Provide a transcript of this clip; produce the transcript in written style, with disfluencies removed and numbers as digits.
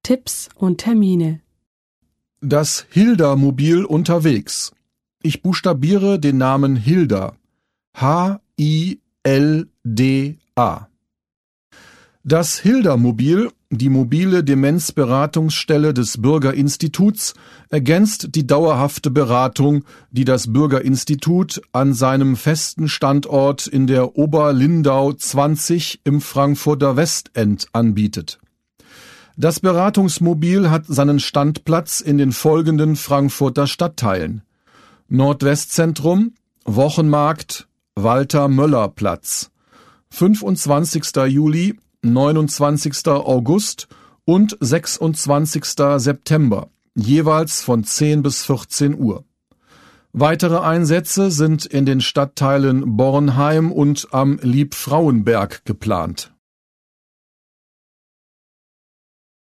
Tipps und Termine. Das Hilda-Mobil unterwegs. Ich buchstabiere den Namen Hilda. H-I-L-D-A. Das Hilda-Mobil, die mobile Demenzberatungsstelle des Bürgerinstituts, ergänzt die dauerhafte Beratung, die das Bürgerinstitut an seinem festen Standort in der Oberlindau 20 im Frankfurter Westend anbietet. Das Beratungsmobil hat seinen Standplatz in den folgenden Frankfurter Stadtteilen: Nordwestzentrum, Wochenmarkt, Walter-Möller-Platz, 25. Juli, 29. August und 26. September, jeweils von 10 bis 14 Uhr. Weitere Einsätze sind in den Stadtteilen Bornheim und am Liebfrauenberg geplant.